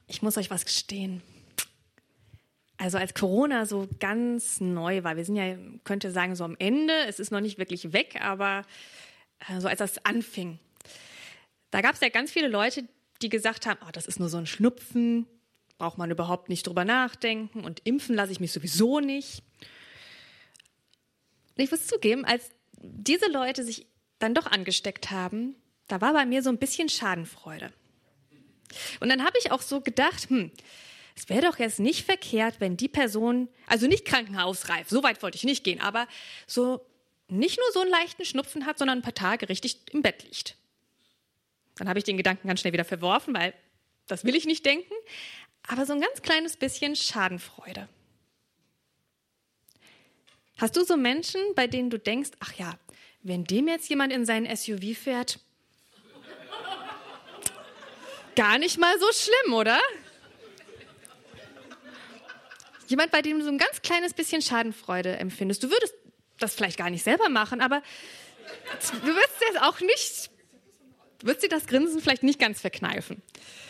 Ich muss euch was gestehen. Also als Corona so ganz neu war, wir sind ja, könnte sagen, so am Ende, es ist noch nicht wirklich weg, aber so als das anfing, da gab es ja ganz viele Leute, die gesagt haben, oh, das ist nur so ein Schnupfen, braucht man überhaupt nicht drüber nachdenken und impfen lasse ich mich sowieso nicht. Und ich muss zugeben, als diese Leute sich dann doch angesteckt haben, da war bei mir so ein bisschen Schadenfreude. Und dann habe ich auch so gedacht, es wäre doch jetzt nicht verkehrt, wenn die Person, also nicht krankenhausreif, so weit wollte ich nicht gehen, aber so nicht nur so einen leichten Schnupfen hat, sondern ein paar Tage richtig im Bett liegt. Dann habe ich den Gedanken ganz schnell wieder verworfen, weil das will ich nicht denken, aber so ein ganz kleines bisschen Schadenfreude. Hast du so Menschen, bei denen du denkst, ach ja, wenn dem jetzt jemand in seinen SUV fährt, gar nicht mal so schlimm, oder? Jemand, bei dem du so ein ganz kleines bisschen Schadenfreude empfindest. Du würdest das vielleicht gar nicht selber machen, aber du würdest dir das Grinsen vielleicht nicht ganz verkneifen.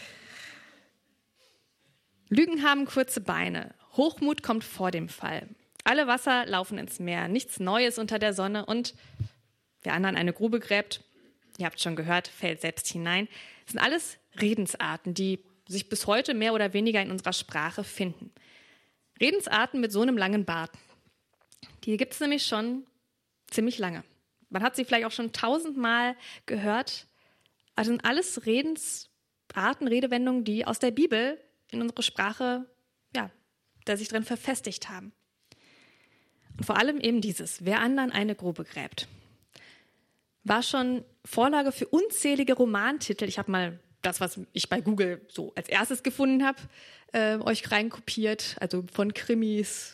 Lügen haben kurze Beine. Hochmut kommt vor dem Fall. Alle Wasser laufen ins Meer. Nichts Neues unter der Sonne. Und wer anderen eine Grube gräbt, ihr habt schon gehört, fällt selbst hinein. Das sind alles Redensarten, die sich bis heute mehr oder weniger in unserer Sprache finden. Redensarten mit so einem langen Bart. Die gibt es nämlich schon ziemlich lange. Man hat sie vielleicht auch schon 1000-mal gehört. Also sind alles Redensarten, Redewendungen, die aus der Bibel in unsere Sprache, da sich drin verfestigt haben. Und vor allem eben dieses, wer anderen eine Grube gräbt, war schon Vorlage für unzählige Romantitel. Ich habe mal das, was ich bei Google so als erstes gefunden habe, euch reinkopiert. Also von Krimis,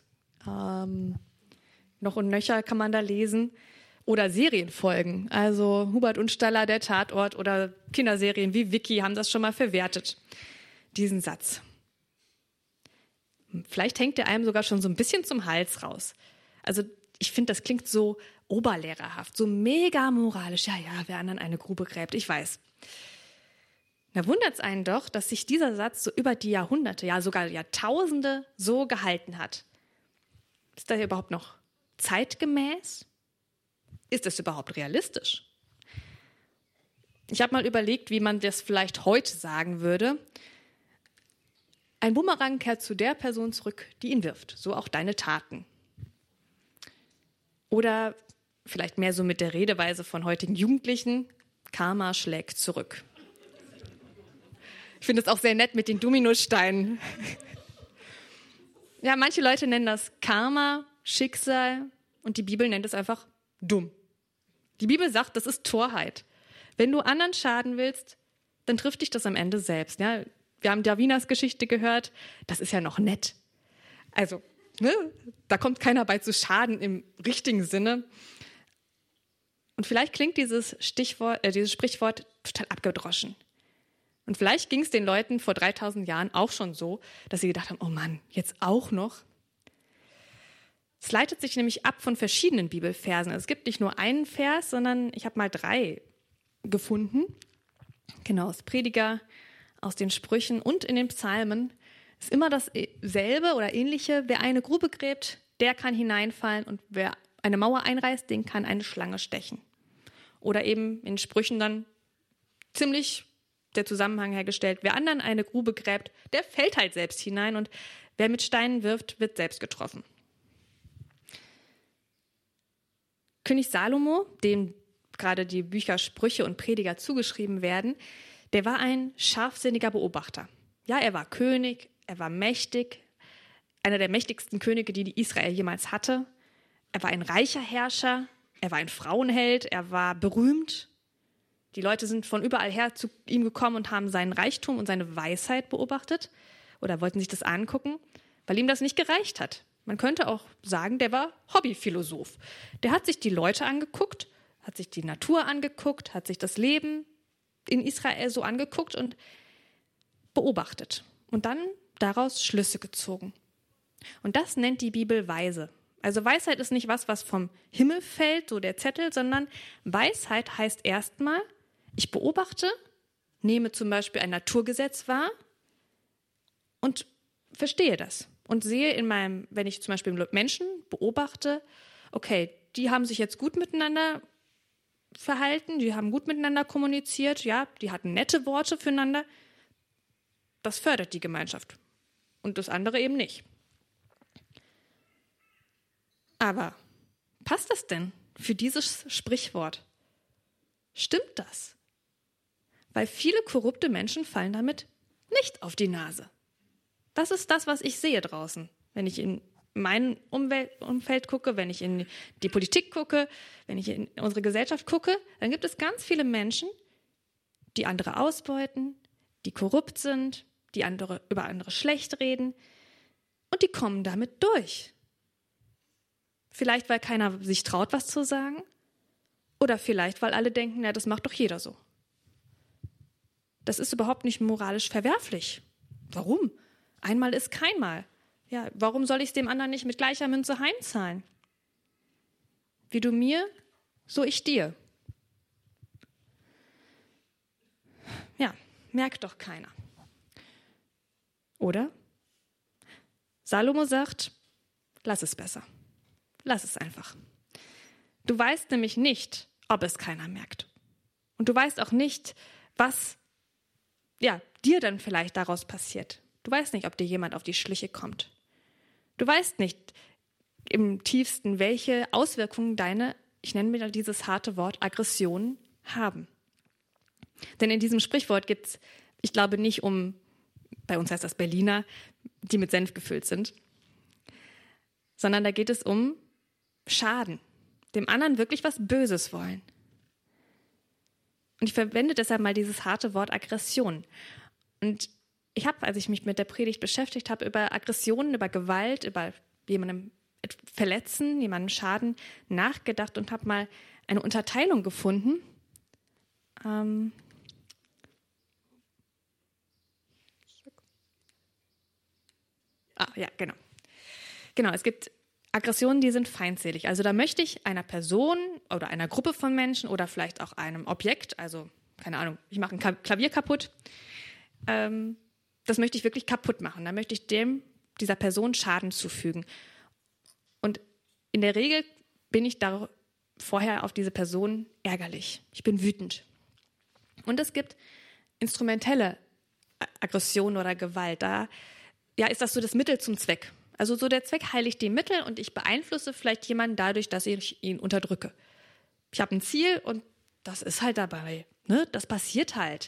noch und nöcher kann man da lesen. Oder Serienfolgen. Also Hubert und Staller, der Tatort oder Kinderserien wie Vicky haben das schon mal verwertet, diesen Satz. Vielleicht hängt der einem sogar schon so ein bisschen zum Hals raus. Also ich finde, das klingt so oberlehrerhaft, so mega moralisch. Ja, wer anderen eine Grube gräbt, ich weiß. Da wundert es einen doch, dass sich dieser Satz so über die Jahrhunderte, ja sogar Jahrtausende so gehalten hat. Ist das überhaupt noch zeitgemäß? Ist es überhaupt realistisch? Ich habe mal überlegt, wie man das vielleicht heute sagen würde. Ein Bumerang kehrt zu der Person zurück, die ihn wirft. So auch deine Taten. Oder vielleicht mehr so mit der Redeweise von heutigen Jugendlichen. Karma schlägt zurück. Ich finde es auch sehr nett mit den Dominosteinen. Ja, manche Leute nennen das Karma, Schicksal und die Bibel nennt es einfach dumm. Die Bibel sagt, das ist Torheit. Wenn du anderen schaden willst, dann trifft dich das am Ende selbst. Ja? Wir haben Davinas Geschichte gehört, das ist ja noch nett. Also, da kommt keiner bei zu Schaden im richtigen Sinne. Und vielleicht klingt dieses Sprichwort total abgedroschen. Und vielleicht ging es den Leuten vor 3000 Jahren auch schon so, dass sie gedacht haben, oh Mann, jetzt auch noch? Es leitet sich nämlich ab von verschiedenen Bibelversen. Es gibt nicht nur einen Vers, sondern ich habe mal 3 gefunden. Genau, aus Prediger, aus den Sprüchen und in den Psalmen. Ist immer dasselbe oder ähnliche. Wer eine Grube gräbt, der kann hineinfallen. Und wer eine Mauer einreißt, den kann eine Schlange stechen. Oder eben in Sprüchen dann ziemlich der Zusammenhang hergestellt. Wer anderen eine Grube gräbt, der fällt halt selbst hinein. Und wer mit Steinen wirft, wird selbst getroffen. König Salomo, dem gerade die Bücher Sprüche und Prediger zugeschrieben werden, der war ein scharfsinniger Beobachter. Ja, er war König, er war mächtig, einer der mächtigsten Könige, die Israel jemals hatte. Er war ein reicher Herrscher, er war ein Frauenheld, er war berühmt. Die Leute sind von überall her zu ihm gekommen und haben seinen Reichtum und seine Weisheit beobachtet oder wollten sich das angucken, weil ihm das nicht gereicht hat. Man könnte auch sagen, der war Hobbyphilosoph. Der hat sich die Leute angeguckt, hat sich die Natur angeguckt, hat sich das Leben in Israel so angeguckt und beobachtet. Und dann daraus Schlüsse gezogen. Und das nennt die Bibel Weise. Also Weisheit ist nicht was vom Himmel fällt, so der Zettel, sondern Weisheit heißt erstmal, ich beobachte, nehme zum Beispiel ein Naturgesetz wahr, und verstehe das und sehe wenn ich zum Beispiel Menschen beobachte, okay, die haben sich jetzt gut miteinander verhalten, die haben gut miteinander kommuniziert, ja, die hatten nette Worte füreinander, das fördert die Gemeinschaft und das andere eben nicht. Aber passt das denn für dieses Sprichwort? Stimmt das? Weil viele korrupte Menschen fallen damit nicht auf die Nase. Das ist das, was ich sehe draußen, wenn ich in mein Umfeld gucke, wenn ich in die Politik gucke, wenn ich in unsere Gesellschaft gucke, dann gibt es ganz viele Menschen, die andere ausbeuten, die korrupt sind, die über andere schlecht reden und die kommen damit durch. Vielleicht, weil keiner sich traut, was zu sagen oder vielleicht, weil alle denken, ja, das macht doch jeder so. Das ist überhaupt nicht moralisch verwerflich. Warum? Einmal ist keinmal. Ja, warum soll ich es dem anderen nicht mit gleicher Münze heimzahlen? Wie du mir, so ich dir. Ja, merkt doch keiner. Oder? Salomo sagt, lass es besser. Lass es einfach. Du weißt nämlich nicht, ob es keiner merkt. Und du weißt auch nicht, was dir dann vielleicht daraus passiert. Du weißt nicht, ob dir jemand auf die Schliche kommt. Du weißt nicht im tiefsten, welche Auswirkungen deine, ich nenne mir dieses harte Wort, Aggressionen haben. Denn in diesem Sprichwort gibt es, ich glaube nicht bei uns heißt das Berliner, die mit Senf gefüllt sind, sondern da geht es um Schaden, dem anderen wirklich was Böses wollen. Und ich verwende deshalb mal dieses harte Wort Aggression. Und ich habe, als ich mich mit der Predigt beschäftigt habe, über Aggressionen, über Gewalt, über jemandem verletzen, jemandem Schaden nachgedacht und habe mal eine Unterteilung gefunden. Genau. Genau, es gibt Aggressionen, die sind feindselig. Also da möchte ich einer Person oder einer Gruppe von Menschen oder vielleicht auch einem Objekt, also keine Ahnung, ich mache ein Klavier kaputt, das möchte ich wirklich kaputt machen. Da möchte ich dieser Person Schaden zufügen. Und in der Regel bin ich vorher auf diese Person ärgerlich. Ich bin wütend. Und es gibt instrumentelle Aggression oder Gewalt. Da ist das so das Mittel zum Zweck. Also so der Zweck heiligt die Mittel und ich beeinflusse vielleicht jemanden dadurch, dass ich ihn unterdrücke. Ich habe ein Ziel und das ist halt dabei. Ne? Das passiert halt.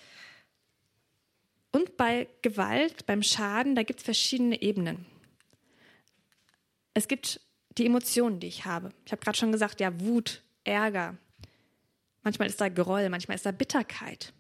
Und bei Gewalt, beim Schaden, da gibt es verschiedene Ebenen. Es gibt die Emotionen, die ich habe. Ich habe gerade schon gesagt, ja, Wut, Ärger. Manchmal ist da Groll, manchmal ist da Bitterkeit.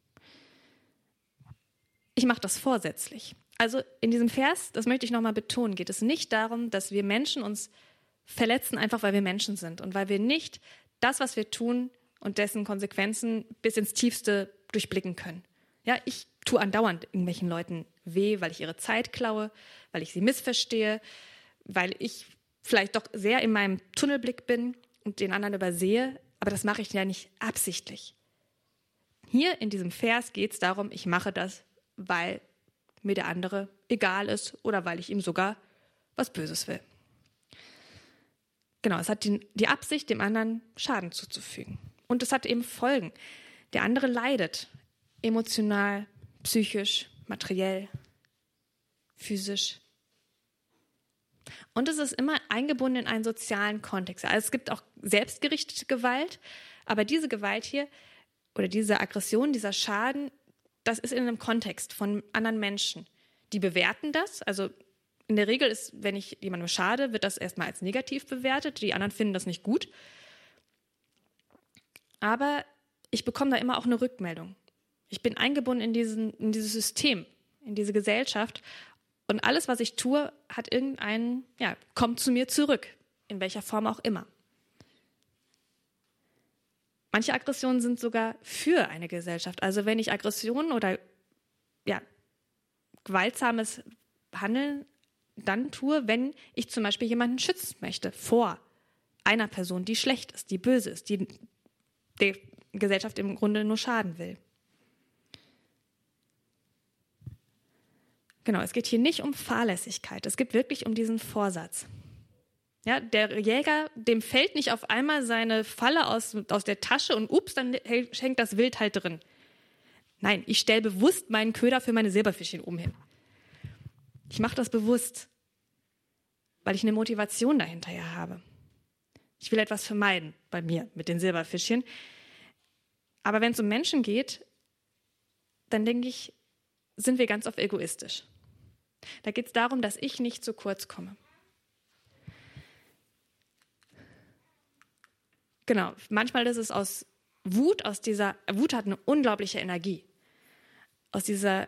Ich mache das vorsätzlich. Also in diesem Vers, das möchte ich nochmal betonen, geht es nicht darum, dass wir Menschen uns verletzen, einfach weil wir Menschen sind und weil wir nicht das, was wir tun und dessen Konsequenzen bis ins Tiefste durchblicken können. Ja, ich tue andauernd irgendwelchen Leuten weh, weil ich ihre Zeit klaue, weil ich sie missverstehe, weil ich vielleicht doch sehr in meinem Tunnelblick bin und den anderen übersehe, aber das mache ich ja nicht absichtlich. Hier in diesem Vers geht es darum, ich mache das, weil mir der andere egal ist oder weil ich ihm sogar was Böses will. Genau, es hat die Absicht, dem anderen Schaden zuzufügen. Und es hat eben Folgen. Der andere leidet emotional, psychisch, materiell, physisch. Und es ist immer eingebunden in einen sozialen Kontext. Also es gibt auch selbstgerichtete Gewalt, aber diese Gewalt hier oder diese Aggression, dieser Schaden, das ist in einem Kontext von anderen Menschen. Die bewerten das. Also in der Regel ist, wenn ich jemandem schade, wird das erstmal als negativ bewertet. Die anderen finden das nicht gut. Aber ich bekomme da immer auch eine Rückmeldung. Ich bin eingebunden in dieses System, in diese Gesellschaft. Und alles, was ich tue, hat kommt zu mir zurück. In welcher Form auch immer. Manche Aggressionen sind sogar für eine Gesellschaft. Also wenn ich Aggressionen oder gewaltsames Handeln dann tue, wenn ich zum Beispiel jemanden schützen möchte vor einer Person, die schlecht ist, die böse ist, die der Gesellschaft im Grunde nur schaden will. Genau, es geht hier nicht um Fahrlässigkeit. Es geht wirklich um diesen Vorsatz. Ja, der Jäger, dem fällt nicht auf einmal seine Falle aus der Tasche und ups, dann hängt das Wild halt drin. Nein, ich stelle bewusst meinen Köder für meine Silberfischchen oben hin. Ich mache das bewusst, weil ich eine Motivation dahinterher habe. Ich will etwas vermeiden bei mir mit den Silberfischchen. Aber wenn es um Menschen geht, dann denke ich, sind wir ganz oft egoistisch. Da geht es darum, dass ich nicht zu kurz komme. Genau, manchmal ist es aus Wut, Wut hat eine unglaubliche Energie. Aus diesem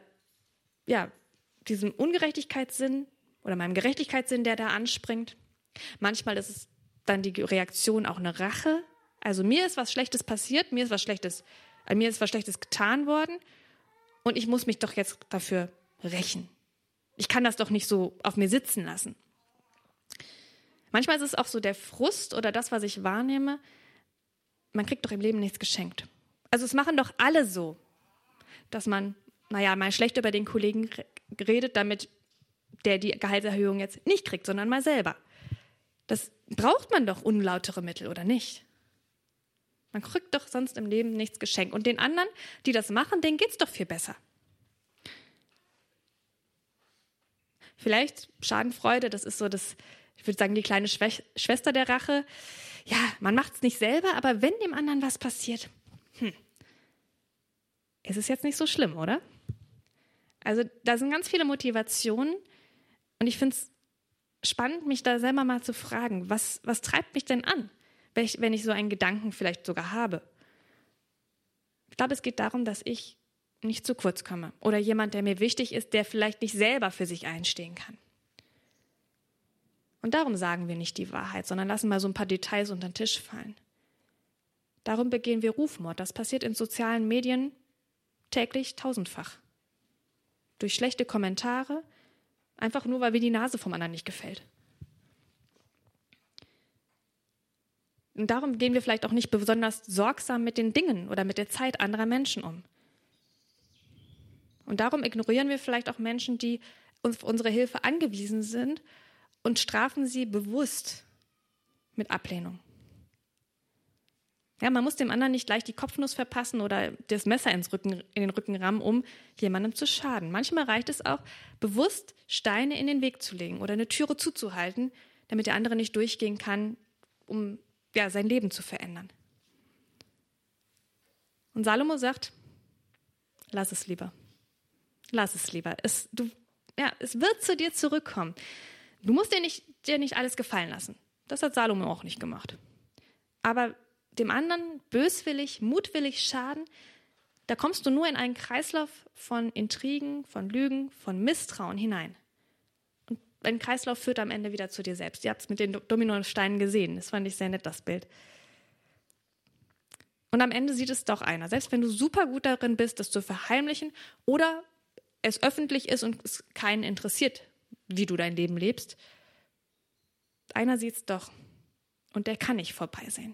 Ungerechtigkeitssinn oder meinem Gerechtigkeitssinn, der da anspringt. Manchmal ist es dann die Reaktion auch eine Rache. Also mir ist was Schlechtes passiert, mir ist was Schlechtes getan worden und ich muss mich doch jetzt dafür rächen. Ich kann das doch nicht so auf mir sitzen lassen. Manchmal ist es auch so der Frust oder das, was ich wahrnehme, man kriegt doch im Leben nichts geschenkt. Also es machen doch alle so, dass man, mal schlecht über den Kollegen redet, damit der die Gehaltserhöhung jetzt nicht kriegt, sondern mal selber. Das braucht man doch unlautere Mittel, oder nicht? Man kriegt doch sonst im Leben nichts geschenkt. Und den anderen, die das machen, denen geht's doch viel besser. Vielleicht Schadenfreude, das ist so ich würde sagen, die kleine Schwester der Rache. Ja, man macht es nicht selber, aber wenn dem anderen was passiert, ist es jetzt nicht so schlimm, oder? Also da sind ganz viele Motivationen und ich finde es spannend, mich da selber mal zu fragen, was treibt mich denn an, wenn ich so einen Gedanken vielleicht sogar habe? Ich glaube, es geht darum, dass ich nicht zu kurz komme oder jemand, der mir wichtig ist, der vielleicht nicht selber für sich einstehen kann. Und darum sagen wir nicht die Wahrheit, sondern lassen mal so ein paar Details unter den Tisch fallen. Darum begehen wir Rufmord. Das passiert in sozialen Medien täglich tausendfach. Durch schlechte Kommentare, einfach nur, weil mir die Nase vom anderen nicht gefällt. Und darum gehen wir vielleicht auch nicht besonders sorgsam mit den Dingen oder mit der Zeit anderer Menschen um. Und darum ignorieren wir vielleicht auch Menschen, die uns auf unsere Hilfe angewiesen sind und strafen sie bewusst mit Ablehnung. Ja, man muss dem anderen nicht gleich die Kopfnuss verpassen oder das Messer in den Rücken rammen, um jemandem zu schaden. Manchmal reicht es auch, bewusst Steine in den Weg zu legen oder eine Türe zuzuhalten, damit der andere nicht durchgehen kann, um sein Leben zu verändern. Und Salomo sagt, lass es lieber. Lass es lieber. Es wird zu dir zurückkommen. Du musst dir nicht alles gefallen lassen. Das hat Salomo auch nicht gemacht. Aber dem anderen böswillig, mutwillig schaden, da kommst du nur in einen Kreislauf von Intrigen, von Lügen, von Misstrauen hinein. Und ein Kreislauf führt am Ende wieder zu dir selbst. Ihr habt es mit den Dominosteinen gesehen. Das fand ich sehr nett, das Bild. Und am Ende sieht es doch einer. Selbst wenn du super gut darin bist, das zu verheimlichen oder es öffentlich ist und es keinen interessiert, wie du dein Leben lebst, einer sieht es doch und der kann nicht vorbeisehen.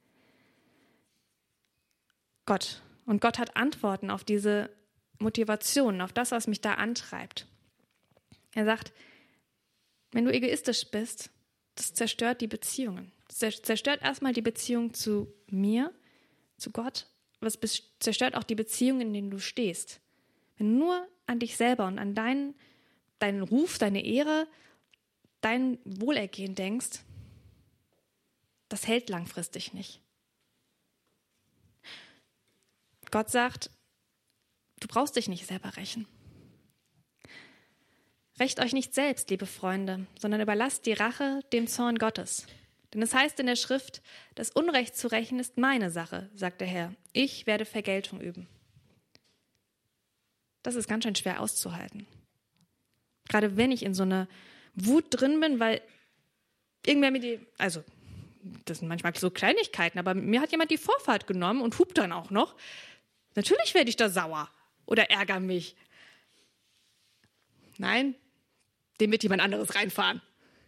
Gott. Und Gott hat Antworten auf diese Motivationen, auf das, was mich da antreibt. Er sagt, wenn du egoistisch bist, das zerstört die Beziehungen. Das zerstört erstmal die Beziehung zu mir, zu Gott, aber es zerstört auch die Beziehung, in denen du stehst. Wenn du nur an dich selber und an deinen Ruf, deine Ehre, dein Wohlergehen denkst, das hält langfristig nicht. Gott sagt, du brauchst dich nicht selber rächen. Rächt euch nicht selbst, liebe Freunde, sondern überlasst die Rache dem Zorn Gottes. Denn es heißt in der Schrift, das Unrecht zu rächen ist meine Sache, sagt der Herr. Ich werde Vergeltung üben. Das ist ganz schön schwer auszuhalten. Gerade wenn ich in so einer Wut drin bin, weil irgendwer mir das sind manchmal so Kleinigkeiten, aber mir hat jemand die Vorfahrt genommen und hupt dann auch noch. Natürlich werde ich da sauer oder ärgere mich. Nein, dem wird jemand anderes reinfahren.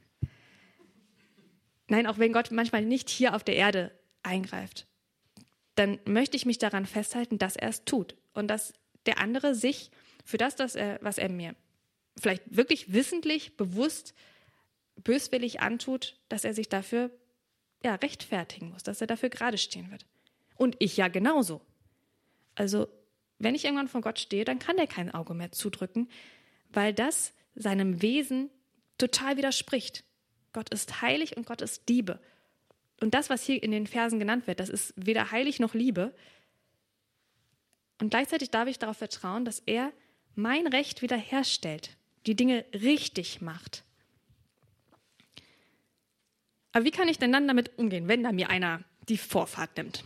Nein, auch wenn Gott manchmal nicht hier auf der Erde eingreift, dann möchte ich mich daran festhalten, dass er es tut und dass der andere sich für das, was er mir vielleicht wirklich wissentlich, bewusst, böswillig antut, dass er sich dafür rechtfertigen muss, dass er dafür gerade stehen wird. Und ich ja genauso. Also, wenn ich irgendwann vor Gott stehe, dann kann er kein Auge mehr zudrücken, weil das seinem Wesen total widerspricht. Gott ist heilig und Gott ist Liebe. Und das, was hier in den Versen genannt wird, das ist weder heilig noch Liebe. Und gleichzeitig darf ich darauf vertrauen, dass er mein Recht wiederherstellt, die Dinge richtig macht. Aber wie kann ich denn dann damit umgehen, wenn da mir einer die Vorfahrt nimmt?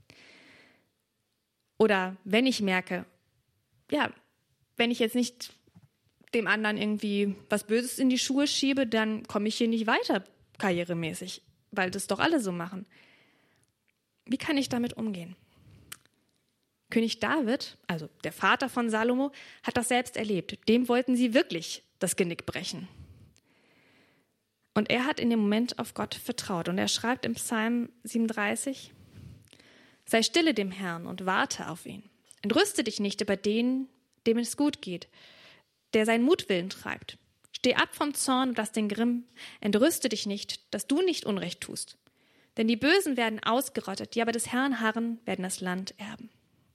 Oder wenn ich merke, wenn ich jetzt nicht dem anderen irgendwie was Böses in die Schuhe schiebe, dann komme ich hier nicht weiter karrieremäßig, weil das doch alle so machen. Wie kann ich damit umgehen? König David, also der Vater von Salomo, hat das selbst erlebt. Dem wollten sie wirklich das Genick brechen. Und er hat in dem Moment auf Gott vertraut. Und er schreibt im Psalm 37, sei stille dem Herrn und warte auf ihn. Entrüste dich nicht über den, dem es gut geht, der seinen Mutwillen treibt. Steh ab vom Zorn und lass den Grimm. Entrüste dich nicht, dass du nicht Unrecht tust. Denn die Bösen werden ausgerottet, die aber des Herrn harren, werden das Land erben.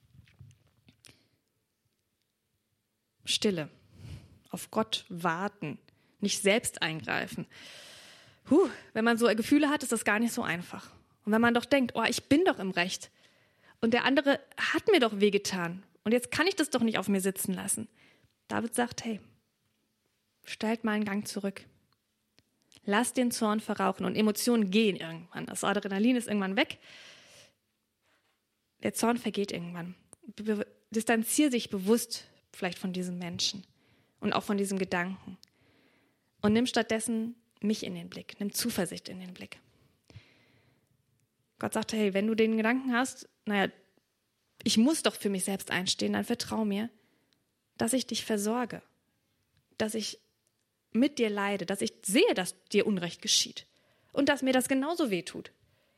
Stille. Auf Gott warten. Nicht selbst eingreifen. Wenn man so Gefühle hat, ist das gar nicht so einfach. Und wenn man doch denkt, ich bin doch im Recht. Und der andere hat mir doch wehgetan. Und jetzt kann ich das doch nicht auf mir sitzen lassen. David sagt, hey, stellt mal einen Gang zurück. Lass den Zorn verrauchen und Emotionen gehen irgendwann. Das Adrenalin ist irgendwann weg. Der Zorn vergeht irgendwann. Distanziere dich bewusst vielleicht von diesem Menschen und auch von diesem Gedanken. Und nimm stattdessen mich in den Blick. Nimm Zuversicht in den Blick. Gott sagte, hey, wenn du den Gedanken hast, ich muss doch für mich selbst einstehen, dann vertrau mir, dass ich dich versorge, dass ich mit dir leide, dass ich sehe, dass dir Unrecht geschieht und dass mir das genauso wehtut.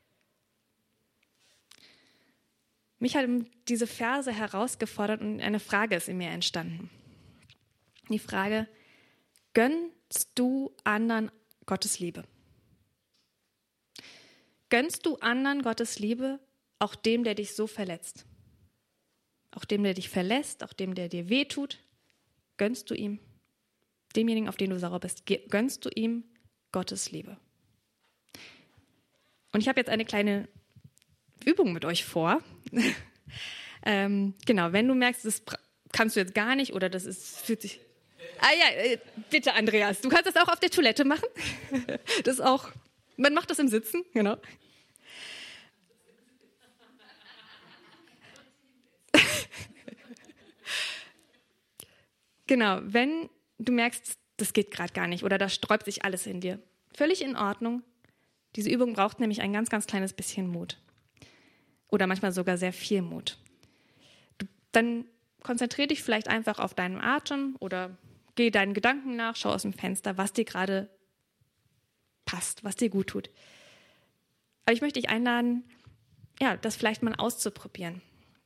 Mich haben diese Verse herausgefordert und eine Frage ist in mir entstanden. Die Frage, gönnst du anderen Gottes Liebe? Gönnst du anderen Gottes Liebe, auch dem, der dich so verletzt? Auch dem, der dich verlässt, auch dem, der dir wehtut? Gönnst du ihm? Demjenigen, auf den du sauer bist, gönnst du ihm Gottes Liebe? Und ich habe jetzt eine kleine Übung mit euch vor. Genau, wenn du merkst, das kannst du jetzt gar nicht oder fühlt sich... bitte Andreas, du kannst das auch auf der Toilette machen. Das ist auch, man macht das im Sitzen, genau. Genau, wenn du merkst, das geht gerade gar nicht oder da sträubt sich alles in dir, völlig in Ordnung. Diese Übung braucht nämlich ein ganz, ganz kleines bisschen Mut. Oder manchmal sogar sehr viel Mut. Dann konzentriere dich vielleicht einfach auf deinen Atem oder geh deinen Gedanken nach, schau aus dem Fenster, was dir gerade passt, was dir gut tut. Aber ich möchte dich einladen, das vielleicht mal auszuprobieren.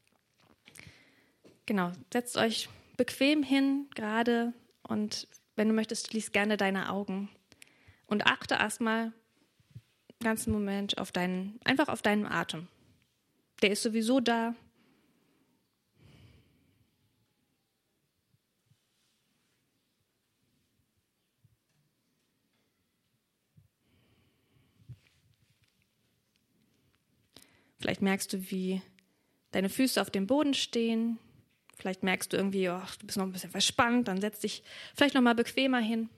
Genau, setzt euch bequem hin, gerade, und wenn du möchtest, schließ gerne deine Augen und achte erstmal einen ganzen Moment einfach auf deinen Atem. Der ist sowieso da. Vielleicht merkst du, wie deine Füße auf dem Boden stehen. Vielleicht merkst du irgendwie, du bist noch ein bisschen verspannt. Dann setz dich vielleicht noch mal bequemer hin.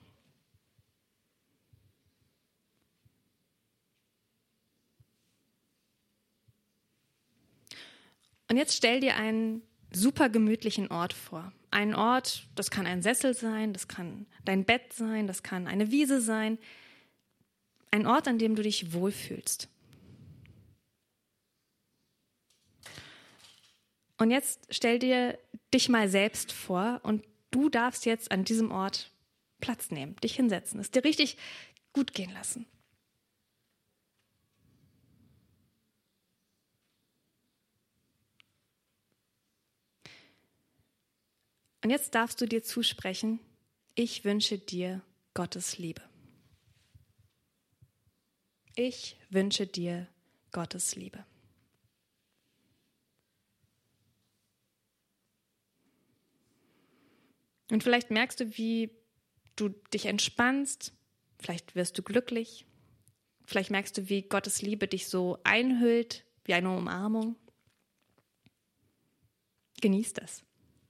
Und jetzt stell dir einen super gemütlichen Ort vor. Einen Ort, das kann ein Sessel sein, das kann dein Bett sein, das kann eine Wiese sein. Ein Ort, an dem du dich wohlfühlst. Und jetzt stell dir dich mal selbst vor und du darfst jetzt an diesem Ort Platz nehmen, dich hinsetzen, es dir richtig gut gehen lassen. Und jetzt darfst du dir zusprechen, Ich wünsche dir Gottes Liebe. Ich wünsche dir Gottes Liebe. Und vielleicht merkst du, wie du dich entspannst, vielleicht wirst du glücklich, vielleicht merkst du, wie Gottes Liebe dich so einhüllt, wie eine Umarmung. Genieß das.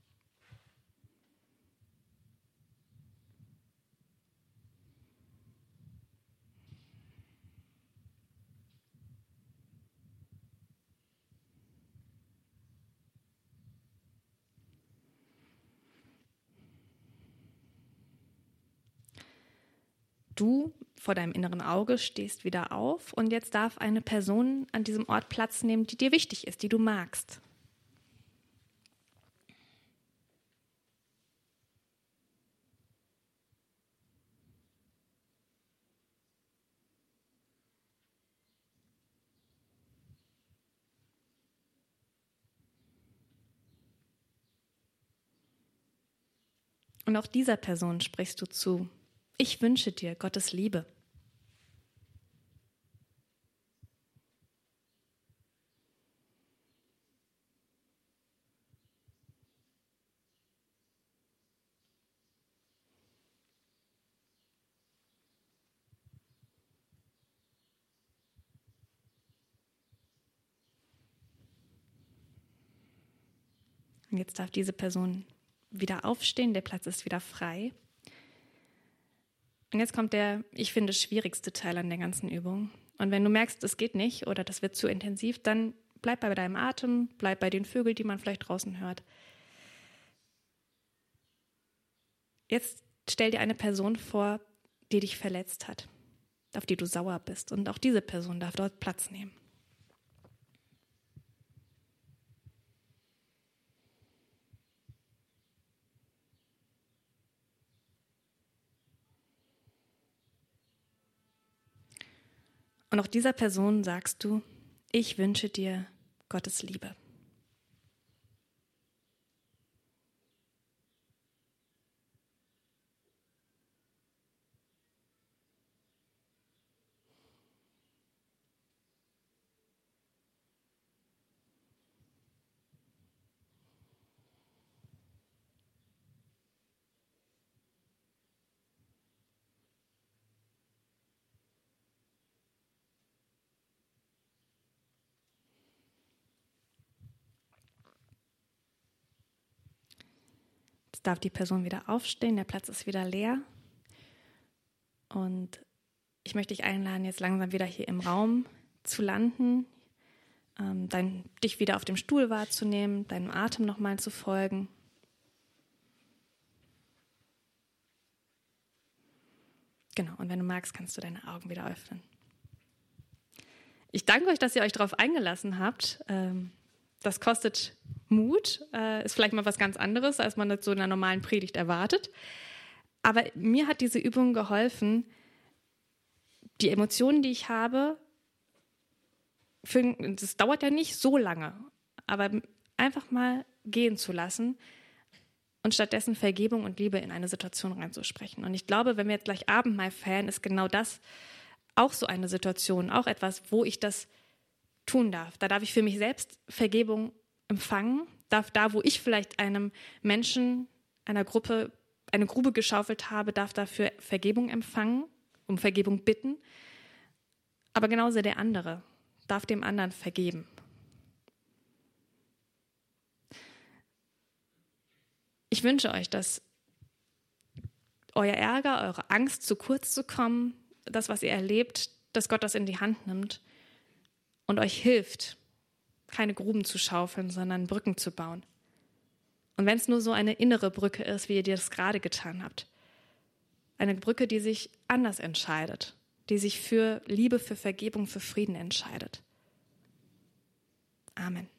Du vor deinem inneren Auge stehst wieder auf und jetzt darf eine Person an diesem Ort Platz nehmen, die dir wichtig ist, die du magst. Und auch dieser Person sprichst du zu: Ich wünsche dir Gottes Liebe. Und jetzt darf diese Person wieder aufstehen, der Platz ist wieder frei. Und jetzt kommt der, ich finde, schwierigste Teil an der ganzen Übung. Und wenn du merkst, es geht nicht oder das wird zu intensiv, dann bleib bei deinem Atem, bleib bei den Vögeln, die man vielleicht draußen hört. Jetzt stell dir eine Person vor, die dich verletzt hat, auf die du sauer bist. Und auch diese Person darf dort Platz nehmen. Und auch dieser Person sagst du: Ich wünsche dir Gottes Liebe. Jetzt darf die Person wieder aufstehen, der Platz ist wieder leer. Und ich möchte dich einladen, jetzt langsam wieder hier im Raum zu landen, dich wieder auf dem Stuhl wahrzunehmen, deinem Atem nochmal zu folgen. Genau, und wenn du magst, kannst du deine Augen wieder öffnen. Ich danke euch, dass ihr euch darauf eingelassen habt. Das kostet Mut, ist vielleicht mal was ganz anderes, als man das so in einer normalen Predigt erwartet. Aber mir hat diese Übung geholfen, die Emotionen, die ich habe, das dauert ja nicht so lange, aber einfach mal gehen zu lassen und stattdessen Vergebung und Liebe in eine Situation reinzusprechen. Und ich glaube, wenn wir jetzt gleich Abendmahl feiern, ist genau das auch so eine Situation, auch etwas, wo ich das tun darf. Da darf ich für mich selbst Vergebung empfangen, darf da, wo ich vielleicht einem Menschen, einer Gruppe, eine Grube geschaufelt habe, darf dafür Vergebung empfangen, um Vergebung bitten. Aber genauso der andere darf dem anderen vergeben. Ich wünsche euch, dass euer Ärger, eure Angst, zu kurz zu kommen, das, was ihr erlebt, dass Gott das in die Hand nimmt und euch hilft, keine Gruben zu schaufeln, sondern Brücken zu bauen. Und wenn es nur so eine innere Brücke ist, wie ihr das gerade getan habt, eine Brücke, die sich anders entscheidet, die sich für Liebe, für Vergebung, für Frieden entscheidet. Amen.